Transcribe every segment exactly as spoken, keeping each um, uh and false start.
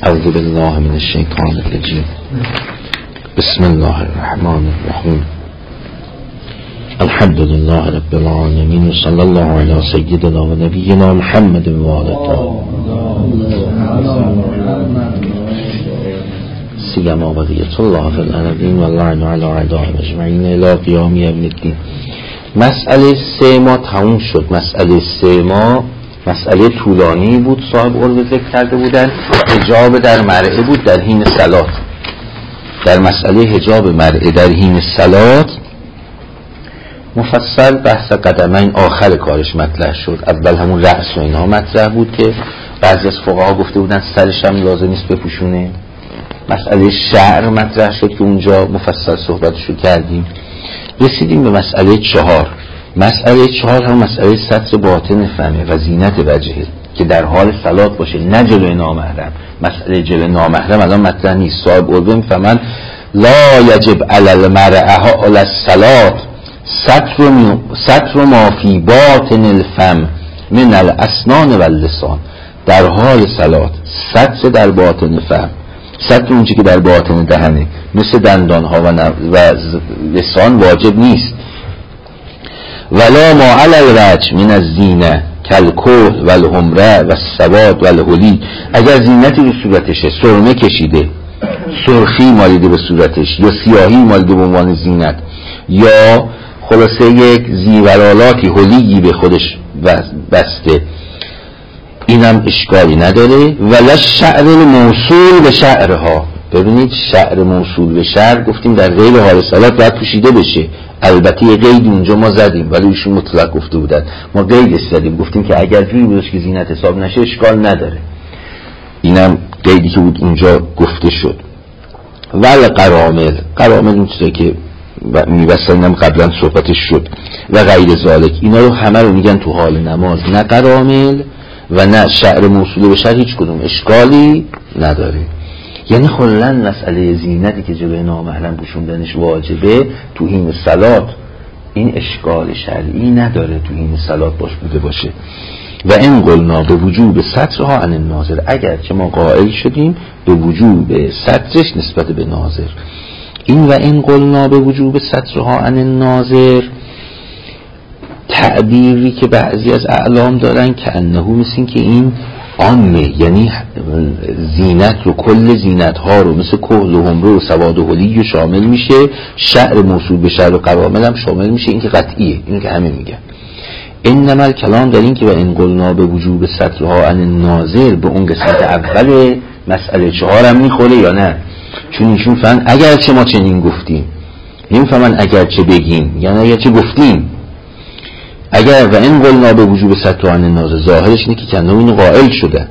اعوذ بالله من الشیطان الرجیم. بسم الله الرحمن الرحیم. الحمد لله رب العالمین و صلی الله علی سیدنا و نبینا محمد و آله سیما بقیت الله فی الارضین و اللعن علی اعدائهم اجمعین الی قیام یوم الدین. مسئله سه ما تموم شد. مسئله سه ما مسئله طولانی بود، صاحب علوه ذکر کرده بودن. حجاب در مرعه بود در حین صلات. در مسئله حجاب مرعه در حین صلات مفصل بحث قدمین آخر کارش مطرح شد. اول همون رأس و اینها مطرح بود که بعضی از فقها گفته بودن سرش هم لازم نیست بپوشونه. مسئله شعر مطرح شد که اونجا مفصل صحبتشو کردیم. رسیدیم به مسئله چهار. مسئله چهار هم مسئله ستر باطن فمه و زینت وجهه که در حال صلات باشه، نه جلوی نامحرم. مسئله جلوی نامحرم الان مطرح نیست. صاحب علوه میفهمن لا یجب علی المرأة علی الصلات ستر ما فی باطن الفم من الاسنان و اللسان. در حال صلات ستر در باطن فم، ستر اونچه که در باطن دهنه مثل دندان ها و, و لسان واجب نیست. ولا ما علی الوجه من الزینه کالکحل و الحمره و السواد و الحلی. اگر زینتی رو صورتشه، سرمه کشیده، سرخی مالیده به صورتش یا سیاهی مالیده به عنوان زینت، یا خلاصه یک زیورالاتی حلیی به خودش بسته، اینم اشکالی نداره. ولا شعر موصول به شعرها. ببینید شعر موصول به شعر گفتیم در غیر حال صلات باید پوشیده بشه. البته یه قید اونجا ما زدیم ولی ایشون مطلق گفته بودن، ما قیدش زدیم، گفتیم که اگر جوری بودش که زینت حساب نشه اشکال نداره. اینم قیدی که بود اونجا گفته شد. ول قرامل، قرامل اون چیزایی که میبستنم قبلا صحبتش شد و غیر ذالک، اینا رو همه رو میگن تو حال نماز، نه قرامل و نه شعر موصول به شعر هیچ کدوم اشکالی نداره. یعنی خلاً مسئله زینتی که جلوی نامحرم پوشوندنش واجبه تو این صلات، این اشکال شرعی نداره تو این صلات باش بوده باشه. و این قلنا به وجوب سترها عن الناظر، اگر که ما قائل شدیم به وجوب سترش نسبت به ناظر. این و این قلنا به وجوب سترها عن الناظر تعبیری که بعضی از اعلام دارن که انه مثل این که این عامه، یعنی زینت رو، کل زینت ها رو مثل کحل و حمره و سواد و حلی شامل میشه، شعر موصول به شعر و قرامل هم شامل میشه. این که قطعیه، این که همه میگن. انما الکلام در این که و این قلنا به وجوب سترها عن الناظر به اون قسمت اول مسئله چهار هم میخوره یا نه؟ چون ایشون فهمن اگر چه ما چنین گفتیم، نمیفهمن اگر چه بگیم یعنی اگر چه گفتیم. اگر و این قلنا به وجوب سترها عن الناظر ظاهرش اینه که کنه اینو قائل شده.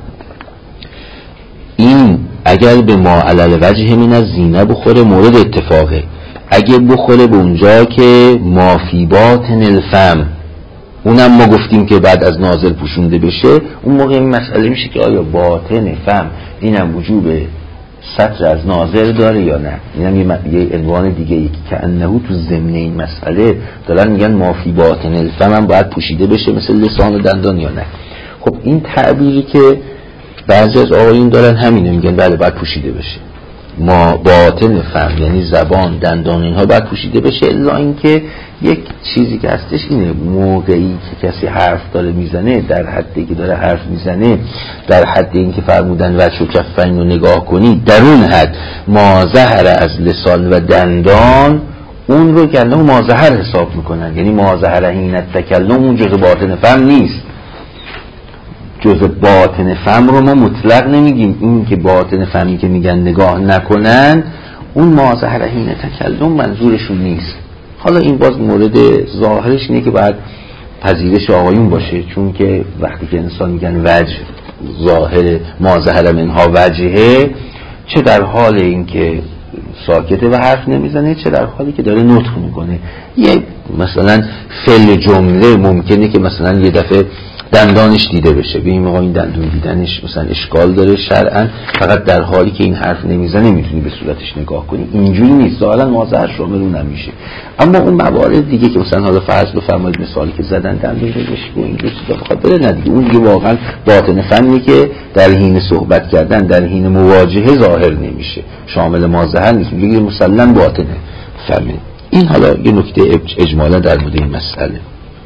این اگر به ما علل وجه من از زینه بخوره مورد اتفاقه. اگه بخوره به اونجا که ما فی باطن الفم، اونم ما گفتیم که بعد از ناظر پوشونده بشه، اون موقع این مسئله میشه که آیا باطن فم اینم وجوب ستر از ناظر داره یا نه. اینم یه, یه عنوان دیگه ای که انه تو ضمن این مسئله دارن میگن ما فی باطن الفم هم باید پوشیده بشه مثل لسان و دندان یا نه. خب این تعبیری که بعضی از آقایون دارن همینه، میگن بله باید پوشیده بشه، ما باطن فم یعنی زبان، دندان، اینها باید پوشیده بشه. الا اینکه یک چیزی که هستش اینه، موقعی که کسی حرف داره میزنه، در حدی که داره حرف میزنه، در حد این که فرمودن وجه و کفین رو نگاه کنی، در اون حد ما ظهر از لسان و دندان اون رو که انه ما ظهر حساب میکنن. یعنی ما ظهر حین تکلم اون جزء باطن فم نیست. جزء باطن فم رو ما مطلق نمیگیم. این که باطن فمی که میگن نگاه نکنن، اون ما ظهر حین تکلم منظورشون نیست. حالا این باز مورد ظاهرش اینه که باید پذیرش آقایون باشه، چون که وقتی که انسان میگن وجه، ظاهر ما ظهر منها وجهه، چه در حال این که ساکته و حرف نمیزنه، چه در حالی که داره نطق میکنه. یه مثلا فعل جمله ممکنه که مثلا یه دفعه دندانش دیده بشه. ببین آقا این دندون دیدنش مثلا اشکال داره شرعاً، فقط در حالی که این حرف نمیزنه میتونی به صورتش نگاه کنی. اینجوری نیست، ظاهراً مازهر شامل اون نمیشه. اما اون موارد دیگه که مثلا حالا فرض بفرمایید مثالی که زدن دندون پزشکی و این جور چیزا بخواد بره، نه دیگه اون دیگه واقعاً باطن فنی که در حین صحبت کردن در حین مواجهه ظاهر نمیشه، شامل مازهر نیست، میگه مسلماً باطن فنه. این حالا یه نکته اجمالا در مورد این مسئله.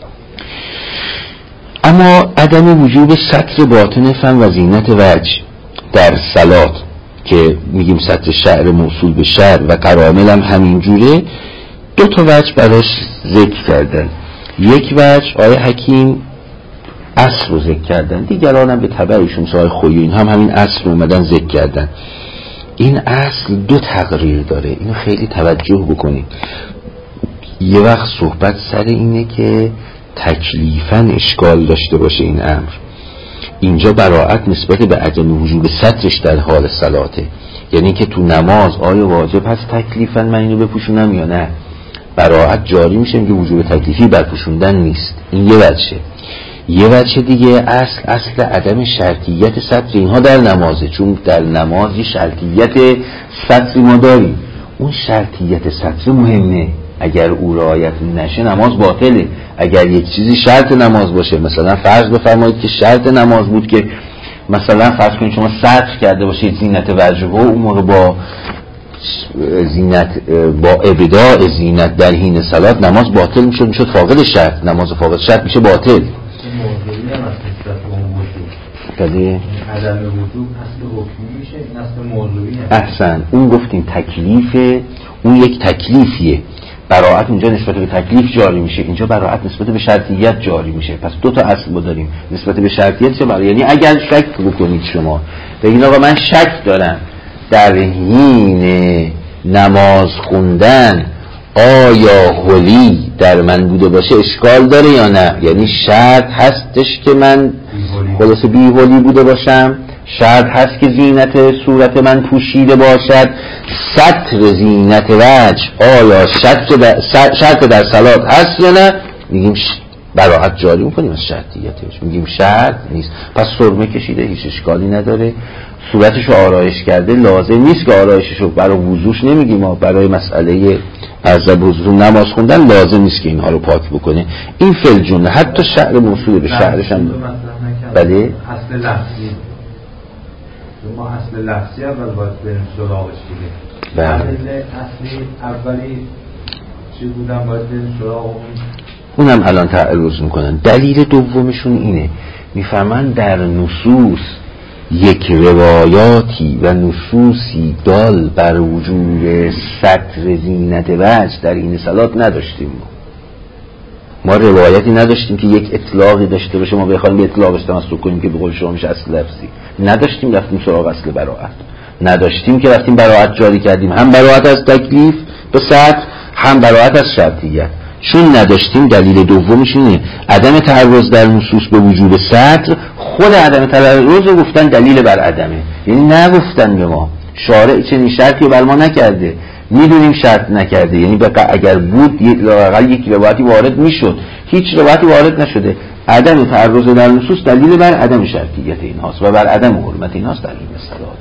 اما عدم وجوب ستر باطن فم و زینت وجه در صلات که میگیم ستر شعر موصول به شعر و قرامل هم همین جوره، دو تا وجه براش ذکر کردن. یک وجه آیه حکیم اصل رو ذکر کردن، دیگران هم به تبعشون سای خویین هم همین اصل رو اومدن ذکر کردن. این اصل دو تقریر داره، اینو خیلی توجه بکنید. یه وقت صحبت سر اینه که تکلیفاً اشکال داشته باشه این امر، اینجا براعت نسبت به عدم وجوب سترش در حال صلاته، یعنی که تو نماز آیا واجب هست تکلیفاً من اینو بپوشونم یا نه، براعت جاری میشه که وجوب تکلیفی برپوشوندن نیست. این یه وجه. یه وجه دیگه اصل اصل عدم شرطیت ستر اینها در نمازه، چون در نماز یه شرطیت ستری ما داریم، اون شرطیت ستر مهمه، اگر او رعایت نشه نماز باطله. اگر یک چیزی شرط نماز باشه، مثلا فرض بفرمایید که شرط نماز بود که مثلا فرض کنید شما ستر کرده باشید زینت وجه و اون موقع با زینت با ابداع زینت در حین صلات نماز باطل میشد، میشد فاقد شرط، نماز فاقد شرط میشه باطل. بله عدم وجوب اصل حکمی میشه، این اصل موضوعی هست. احسن، اون گفتیم تکلیف، اون یک تکلیفیه، براعت اونجا نسبت به تکلیف جاری میشه، اینجا براعت نسبت به شرطیت جاری میشه. پس دو تا اصل ما داریم، نسبت به شرطیت چه برای، یعنی اگر شک بکنید شما بگید آقا من شک دارم در حین نماز خوندن آیا حلی در من بوده باشه اشکال داره یا نه، یعنی شرط هستش که من خلاصه بی حلی بوده باشم، شرط هست که زینت صورت من پوشیده باشد، ستر زینت وجه آیا شرط در, شرط در صلات هست یا نه، میگیم براعت جاری میکنیم از شرطیتش، میگیم شرط نیست. پس سرمه کشیده هیچ اشکالی نداره، صورتشو آرایش کرده لازم نیست که آرایششو برای وضوش نمیگیم، ما برای مسئله عرض وضو نماز خوندن لازم نیست که اینها رو پاک بکنه. این فل جمله حتی شعر موصول به شعرش هم بله اصل لفظی، ما اصل لفظی اول باید بریم سراغش دیگه. بله اصلی اولی چی بودن باید بریم سراغ اون، اونم الان تعرض میکنن. دلیل دومشون اینه، میفهمن در نصوص یک روایاتی و نصوصی دال بر وجود ستر زینت وجه در این صلات نداشتیم. ما ما روایتی نداشتیم که یک اطلاقی داشته باشه ما بخوایم به اطلاقش تمسک کنیم که به قول شما میشه اصل لفظی. نداشتیم، رفتیم سراغ اصل براءت. نداشتیم که رفتیم براءت جاری کردیم، هم براءت از تکلیف به ستر، هم براءت از شرطیت. چون نداشتیم دلیل دومش اینه عدم تعرض در نصوص به وجوب ستر. خود عدم تعرض رو گفتن دلیل بر عدمه، یعنی نگفتن به ما شارع چنین شرطی بر ما نکرده، میدونیم شرط نکرده، یعنی اگر بود لااقل یک روایتی وارد میشد، هیچ روایتی وارد نشده. عدم تعرض در نصوص دلیل بر عدم شرطیت اینهاست و بر عدم حرمت اینهاست در این مسائل.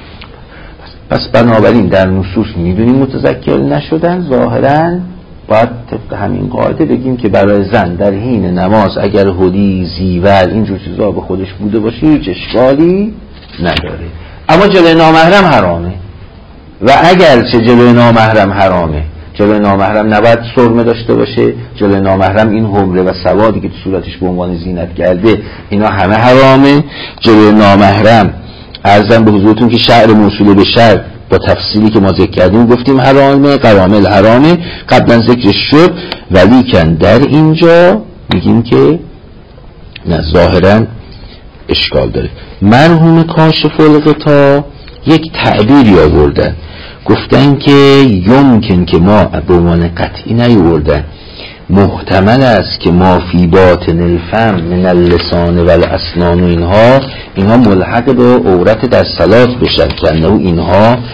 پس بنابراین در نصوص میدونیم متذکر نشدن، ظاهراً باید طبق همین قاعده بگیم که برای زن در حین نماز اگر هدی، زیور، اینجور چیزا به خودش بوده باشه هیچ اشکالی نداره. اما جلوی نامحرم حرامه و اگر چه جلوی نامحرم حرامه، جلوی نامحرم نباید سرمه داشته باشه، جلوی نامحرم این حمره و سوادی که تو صورتش به عنوان زینت کرده اینا همه حرامه. جلوی نامحرم عرضم به حضورتون که شعر موصول به شعر با تفصیلی که ما ذکر کردیم گفتیم حرامه، قرامل حرامه، قبلا ذکرش شد، ولی کن در اینجا میگیم که نه ظاهرا اشکال داره. مرحوم کاشف الغطا یک تعبیری آوردن، گفتن که یمکن که ما به عنوان قطعی نیاوردن، محتمل است که ما فی باطن الفم من اللسان و الاسنان و اینها اینها ملحق به عورت در صلات بشن، که انه اینها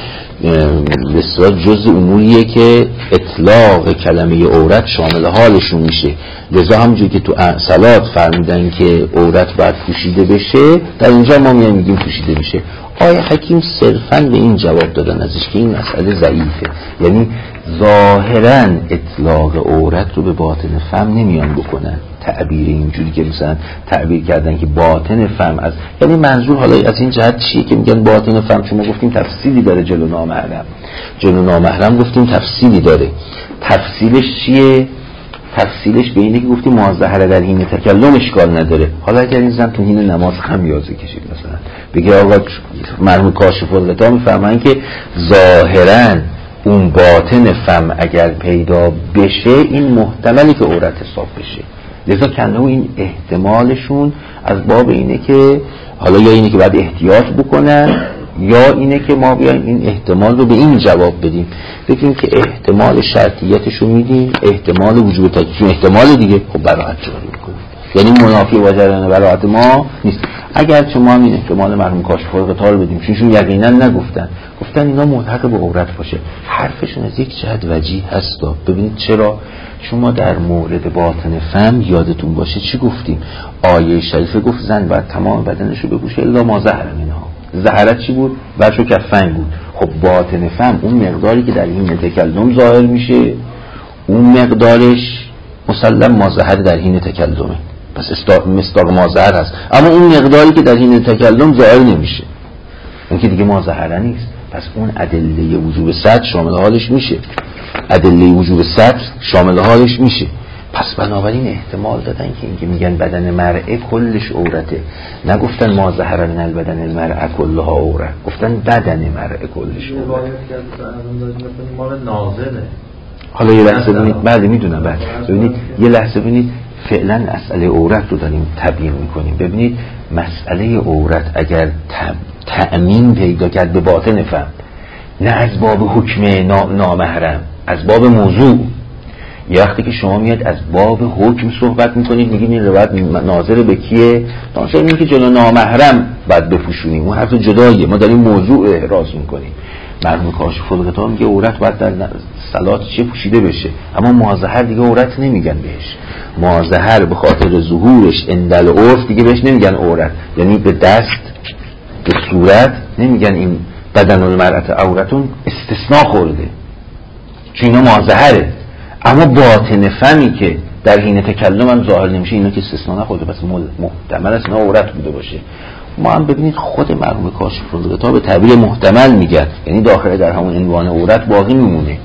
بسیار جزء اموریه که اطلاق کلمه عورت شامل حالشون میشه. لذا همونجوری که تو صلات فرمودن که عورت باید پوشیده بشه، در اینجا ما میایم میگیم پوشیده بشه. آیه حکیم صرفاً به این جواب دادن ازش که این مسئله ضعیفه، یعنی ظاهراً اطلاق عورت رو به باطن فم نمیان بکنن، تعبیر اینجوری که مثلا تعبیر کردن که باطن فم از، یعنی منظور حالا از این جهت چیه که میگن باطن فم؟ چون ما گفتیم تفصیلی داره جلو نامحرم، جلو نامحرم گفتیم تفصیلی داره. تفصیلش چیه؟ تفصیلش به اینه که گفتیم مازهره در حین تکلم اشکال نداره. حالا اگر این زن تو حین نماز خمیازه کشید مثلا بگه آقا مرحوم کاشف الغطا میفرمایند که ظاهراً اون باطن فم اگر پیدا بشه این محتملی که عورت حساب بشه. لذا کنه این احتمالشون از باب اینه که حالا یا اینه که باید احتیاط بکنن یا اینه که ما بیایم این احتمال رو به این جواب بدیم، بگیم که احتمال شرطیتش رو میدیم، احتمال وجوب تکلیف احتمال دیگه خب براحت جاری میکنیم، یعنی منافی با جریان براحت ما نیست. اگر چه ما این احتمال مرحوم کاشف الغطا رو بدیم چونشون یقینا نگفتن، گفتن اینا ملحق به عورت باشه، حرفشون از یک جهت وجیه هستا. ببینید چرا؟ چون ما در مورد باطن فم یادتون باشه چی گفتیم؟ آیه شریفه گفت زن باید تمام بدنش رو بپوشه الا ما ظهر منها. ظهرت چی بود؟ وجه و کفین بود. خب باطن فم اون مقداری که در حین تکلم ظاهر میشه اون مقدارش مسلم ما ظهر در حین تکلمه، پس مصداق ما ظهر هست. اما اون مقداری که در حین تکلم ظاهر نمیشه اون که دیگه ما ظهر نیست، پس اون ادله وجوب سطر شامل حالش میشه، ادله وجوب سطر شامل حالش میشه. پس بنابراین احتمال دادن که اینکه میگن بدن مرئه کلش عورته، نگفتن ما ظهر من البدن المرئه کلها عورت، گفتن بدن مرئه کلش عورت. مال نازله. حالا یه لحظه ببینید، بله میدونم، بله ببینید یه لحظه ببینید، فعلا مسئله عورت رو داریم تبیین میکنیم. ببینید مسئله عورت اگر تأمین پیدا کرد به باطن فهم، نه از باب حکم نامحرم، از باب موضوع. یه وقتی که شما میاد از باب حکم صحبت میکنید میگید این روایت ناظر به کیه؟ ناظر اینه که جلو نامحرم باید بپوشونیم، اون حرف جداییه، ما داریم موضوع احراز میکنیم. مرحوم کاشف الغطا میگه عورت باید در صلات چه پوشیده بشه، اما مازهر دیگه عورت نمیگن بهش. مازهر به خاطر ظهورش اندل عرف دیگه بهش نمیگن عورت، یعنی به دست به صورت نمیگن این بدن المرأة عورتون، استثناء خورده چون اینا مازهره. اما باطن فمی که در حین تکلم هم ظاهر نمیشه اینا که استثناء نخورده، پس محتمل است اینا عورت بوده باشه. ما هم ببینید خود مرحوم کاشف الغطا به تعبیر محتمل میگه، یعنی داخل در همون عنوان عورت باقی میمونه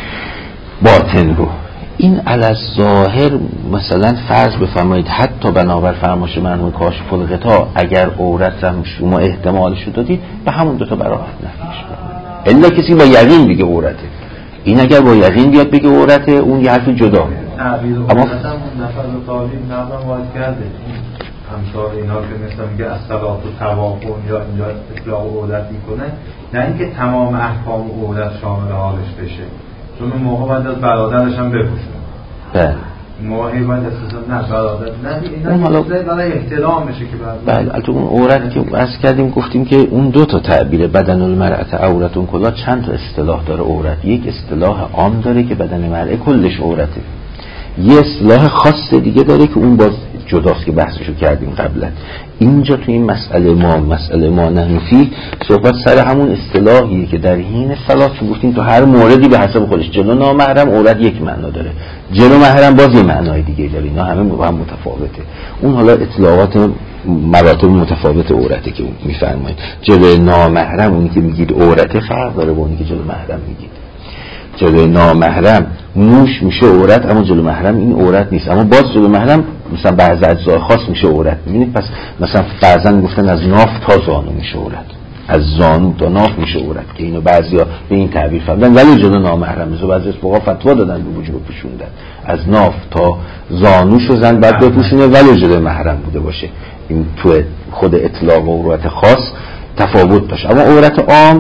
باطن رو. این علی ظاهر مثلا فرض بفرمایید حتی بنابر فرمایش مرحوم کاشف الغطا اگر عورت هم شما احتمالش رو دادید به همون دو تا براحت نفیش بکنید، الا کسی با یقین بگه عورته. این اگر با یقین بیاد بگه عورته اون یه حرف جدا. اما اون نفر رو تعلیم نظام باید کرده همچار اینا که مثلا میگه از صلات و توافن یا اینجا اطلاق عورت میکنه، نه اینکه تمام احکام عورت شامل حالش بشه، چون اون موقع باید از برادرش هم بپوشونه. بله موقعی باید اساسا نه برادر نه اینا حالا برای احترام بشه که بله. البته اون عورت که عرض کردیم گفتیم که اون دو تا تعبیر بدن المرأة عورتون کلا چند تا اصطلاح داره عورت. یک اصطلاح عام داره که بدن مرأة کلش عورته، یه اصطلاح خاص دیگه داره که اون باز جداست که بحثشو کردیم قبلا. اینجا تو این مسئله ما مسئله ما نحنفی صحبت سر همون اصطلاحیه که در حین صلات گفتیم تو هر موردی به حسب خودش. جلو نامحرم عورت یک معنا داره، جلو محرم باز یه معنای دیگه داره، اینا همه با هم متفاوته. اون حالا اطلاقات مراتب متفاوت عورته که میفرمایید. جلو نامحرم اونی که میگید عورته فرق داره با اونی که جلو محرم میگید. جلو نامحرم موش میشه عورت، اما جلو محرم این عورت نیست. اما باز جلو محرم مثلا بعضی اجزای خاص میشه عورت. میبینید پس مثلا بعضن گفتن از ناف تا زانو میشه عورت، از زانو تا ناف میشه عورت، که اینو بعضیا به این تعبیر فهمیدن، ولی جلو نامحرم میشه. بعضی از فقها فتوا دادن به وجوب پوشوندن از ناف تا زانوشو زن بعد بپوشونه ولی جلو محرم بوده باشه. این تو خود اطلاق و عورت خاص تفاوت داشت. اما عورت عام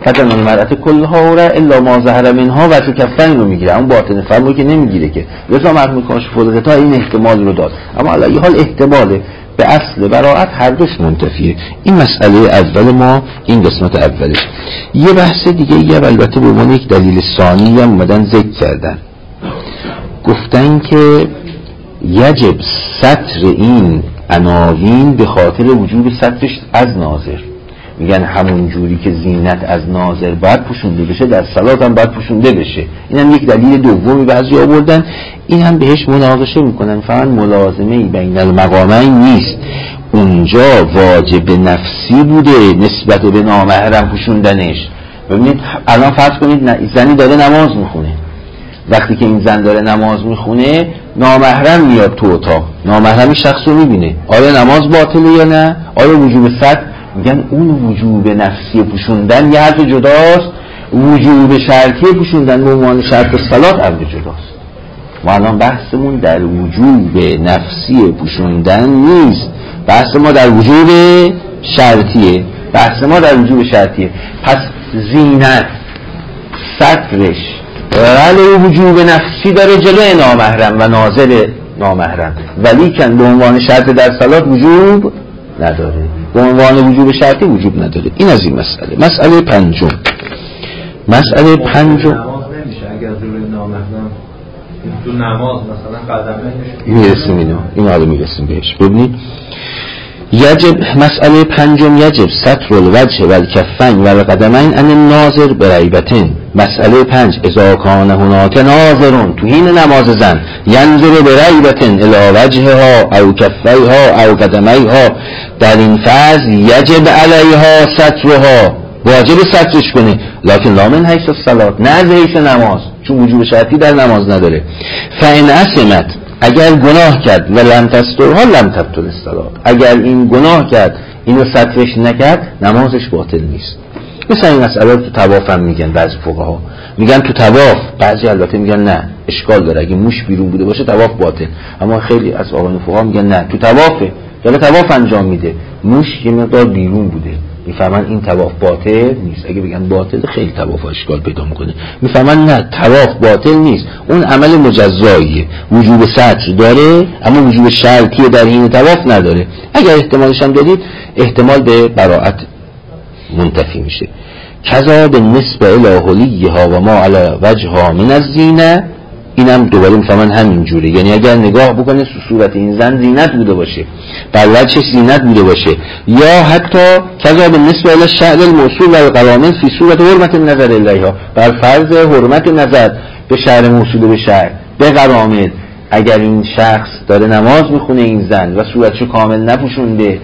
بدن المرأة کلها اوره الا ما ظهر منها و کفن رو میگیره، اون باطن فم رو که نمیگیره که. لذا مرحوم کاشف الغطا این احتمال رو داد، اما علی حال احتماله به اصل براءت هر دوش منتفیه. این مسئله اول ما، این قسمت اوله. یه بحث دیگه یه البته به عنوان یک دلیل ثانی هم اومدن ذکر کردن، گفتن که یجب ستر این عناوین به خاطر وجود سترش از ناظر. میگن همون جوری که زینت از ناظر باید پوشونده بشه در صلات هم باید پوشونده بشه. این هم یک دلیل دومی بعضی آوردن، این هم بهش مناقشه میکنن، فقط ملازمه بین المقامین نیست، اونجا واجب نفسی بوده نسبت به نامحرم پوشوندنش. ببینید الان فرض کنید زنی داره نماز میخونه، وقتی که این زن داره نماز میخونه نامحرم میاد تو اتاق، نامحرمی شخص رو میبینه، آیا نماز باطله یا نه؟ آیا وجوب ستر؟ میگن اون وجوب نفسی پوشوندن یه حرف جداست، وجوب شرطی پوشوندن به عنوان شرط صلات امر جداست. ما الان بحثمون در وجوب نفسی پوشوندن نیست، بحث ما در وجوب شرطیه، بحث ما در وجوب شرطیه. پس زینت سترش ولی وجوب نفسی داره جلوی نامحرم و ناظر نامحرم، ولی کن به عنوان شرط در صلات وجوب نداره، به عنوان وجوب شرطی وجوب نداره. این از این مسئله. مسئله پنجم، مسئله پنجم نماز نمیشه اگر جلوی نامحرم تو نماز مثلا قدمه میرسیم، اینو این حالا میرسیم بهش. ببینید یجب، مسئله پنجم یجب ستر الوجه و الکفین و القدمین ان الناظر بریبتن. مسئله پنج اذا کان هناک ناظرون تو این نماز زن ینظر بریبتن الی وجهها او کفیها او قدمیها، در این فاز یجب علیها سترها، واجب سترش کنه، لکن لا من حیث الصلات، نه از حیث نماز، چون وجوب شرطی در نماز نداره. فان اسمت، اگر گناه کرد و لم تسترها لم تبطل الصلات، اگر این گناه کرد اینو سترش نکرد نمازش باطل نیست. مثلا این مسئله تو طواف هم میگن، بعضی فقها میگن تو طواف، بعضی البته میگن نه اشکال داره اگه موش بیرون بوده باشه طواف باطل، اما خیلی از آقایان فقها میگن نه تو طوافه، داره طواف انجام میده، موش یه مقدار بیرون بوده، میفهمن این طواف باطل نیست. اگه بگن باطل خیلی طواف اشکال پیدا میکنه، میفهمن نه طواف باطل نیست، اون عمل مجزاییه، وجوب ستر داره اما وجوب شرطی در این طواف نداره. اگر احتمالش هم دادید احتمال به براءت منتفی میشه. کذا به نسبه الاهلیها و ما علی وجهها من الزینه، اینم دوباره میفهمن همین جوره، یعنی اگر نگاه بکنه صورت این زن زینت بوده باشه، بر وجهش زینت بوده باشه، یا حتی کذا بالنسبه الی الشعر الموصول و القرامن فی صورت حرمت النظر الیها، بر فرض حرمت نظر به شعر موصول به شعر به قرامن، اگر این شخص داره نماز میخونه این زن و صورتشو کامل نپوشونده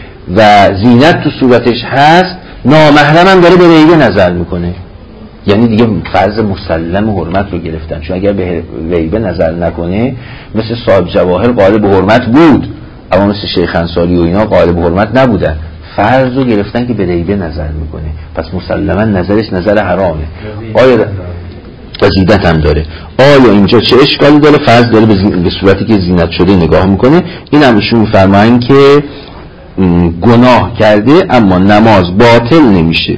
و زینت تو صورتش هست، نامحرم هم داره به ریبه نظر میکنه، یعنی دیگه فرض مسلم حرمت رو گرفتن، چون اگر به ریبه نظر نکنه مثل صاحب جواهر قائل به حرمت بود، اما مثل شیخ انصاری و اینا قائل به حرمت نبودن، فرض رو گرفتن که به ریبه نظر میکنه، پس مسلما نظرش نظر حرامه. آیا وزیدت هم داره، آیا اینجا چه اشکالی داره؟ فرض داره به, به صورتی که زینت شده نگاه میکنه. این هم ایشون میفرمایند که گناه کرده اما نماز باطل نمیشه.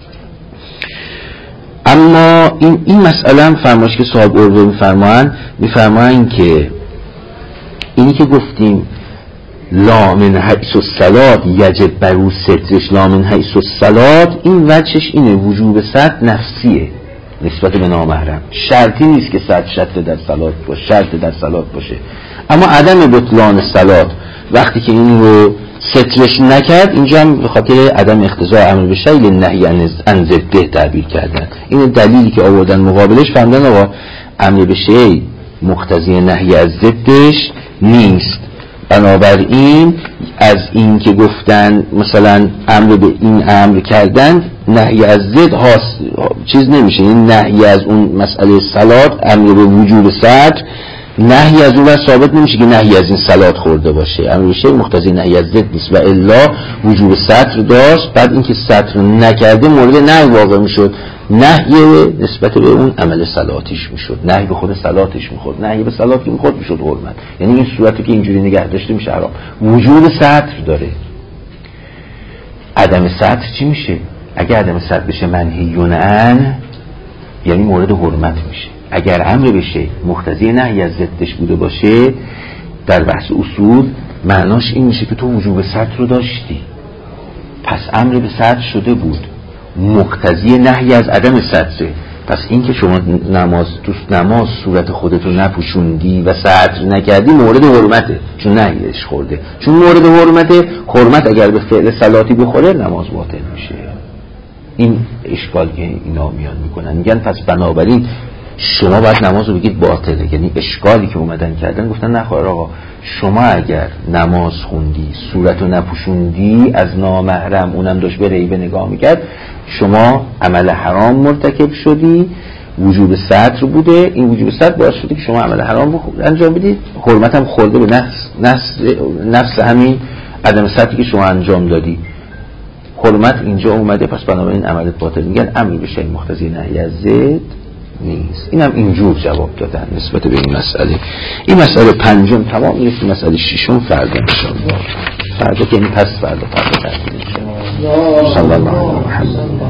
اما این این مسئله هم فرمایش که صاحب اروه میفرمایند میفرمایند که اینی که گفتیم لا من حیث الصلات یجب برو سترش، لا من حیث الصلات، این وجهش اینه وجوب ستر نفسیه نسبت به نامحرم، شرطی نیست که ستر شرط در صلات باشه، شرط در صلات باشه. اما عدم بطلان صلات وقتی که این رو سترش نکرد، اینجا هم به خاطر عدم اقتضاء امر به شیء نهی عن ضده تعبیر کردن. این دلیلی که آوردن مقابلش فهمیدن آقا امر به شیء مقتضی نهی از ضدش نیست، بنابراین از این که گفتن مثلا امر به این امر کردن نهی از ضد چیز نمیشه، این نهی از اون مسئله صلات امر به وجوب ستر نهی از اون و ثابت نمیشه که نهی از این صلات خورده باشه، امر به شیء مقتضی نهی از ضد نیست و الا وجوب ستر داشت، بعد اینکه ستر نکرده مورد نهی واقع میشد، نهی نسبت به اون عمل صلاتیش میشد، نهی به خود صلاتش میخورد، نهی به صلات که میخورد میشد حرمت، یعنی این صورتی که اینجوری نگه داشته میشه حرام. وجوب ستر داره، عدم ستر چی میشه؟ اگر عدم ستر بشه منهیون عنه یعنی مورد حرمت میشه. اگر امر بشه مقتضی نهی از ضدش بوده باشه در بحث اصول معناش این میشه که تو وجوب ستر رو داشتی، پس امر به ستر شده بود، مقتضی نهی از عدم ستره. پس این که شما نماز تو نماز صورت خودتو نپوشوندی و ستر نکردی مورد حرمته، چون نهیش خورده، چون مورد حرمته، حرمت اگر به فعل صلاتی بخوره نماز باطل میشه. این اشکال که اینا میان میکنن، میگن پس بنابراین شما باید نماز رو بگید باطله. یعنی اشکالی که اومدن کردن گفتن نخواه آقا شما اگر نماز خوندی صورت رو نپوشوندی از نامحرم اونم داشت به ریبه نگاه میکرد، شما عمل حرام مرتکب شدی، وجوب ستر بوده، این وجوب ستر باعث شده که شما عمل حرام انجام بدید، حرمت هم خورده به نفس, نفس, نفس همین عدم ستری که شما انجام دادی، حرمت اینجا اومده، پس بنابراین عملت باطل. میگن امری به شیء مقتضی نهی از ضد نیست. اینم اینجور جواب دادن نسبت به این مسئله. این مسئله پنجم تمام نیست، مسئله ششم فردا انشاءالله، فردا که این پس فردا فردا تحصیل انشاءالله. صلی الله علیه و محمد.